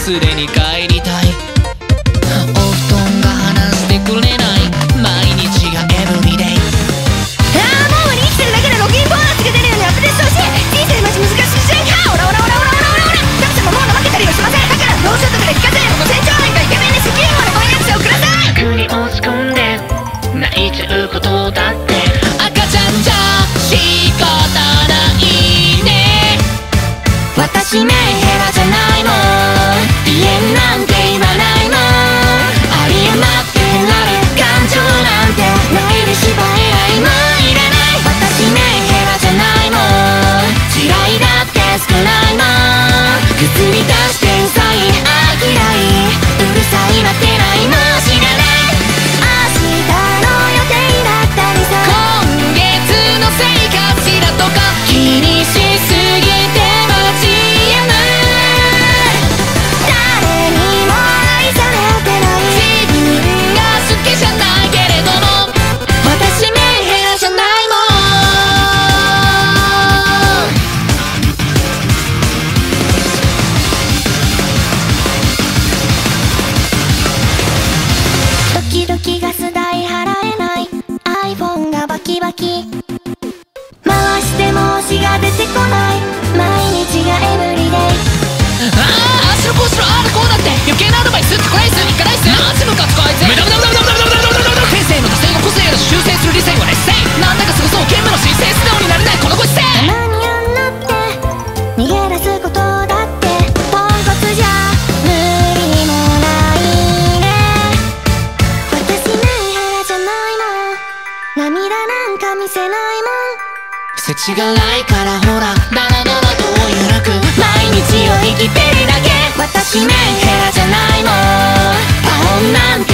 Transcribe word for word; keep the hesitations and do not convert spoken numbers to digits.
すでに帰りたい。お布団が離してくれない毎日がエブリデイ。 ああもう生きてるだけでログインボーナスが出るようにアップデートしてほしい。人生マジ難しいじゃんか。オラオラオラオラオラオラオラ。神様もう怠けたりはしません。だからノーショットで聞かせるこの船長なんかイケメンで資金まで婚約者をください。 服に落ち込んで泣いちゃうことだって赤ちゃんじゃ仕方ないね。 私メンヘラじゃないもん。鼻炎なんて言わないもん。あり余ってなる感情なんてないで芝居愛もいらない。私メンヘラじゃないもん。嫌いだって少ないもん。くすり出してうさいあ嫌いうるさい待ってないもん知らない。明日の予定だったりさ今月のせいかしらとか気にしすぎて街やない。誰にも愛されてない自分が好きじゃないけれども私メンヘラじゃないもん。時々ガス代払えない iPhone がバキバキ回しても推しが出てこない毎日がエブリデイ。 ああああしろこうしろああだこうだって余計なアドバイスってこらいすいかないっす。マジムカつこいつ。メダメダメダメダメダメダメダメダメ天性の惰性が個性を修正する理性は劣勢。なんだかすごそう兼務の申請素直になれないこのご時世。 たまにあんなって逃げ出すことだってポンコツじゃ無理もないね。私メンヘラじゃないもん。涙なんか見せないもん。 世知辛いからほらダラダラと揺らく毎日を生きてるだけ。私メンヘラじゃないもん。パオンなんて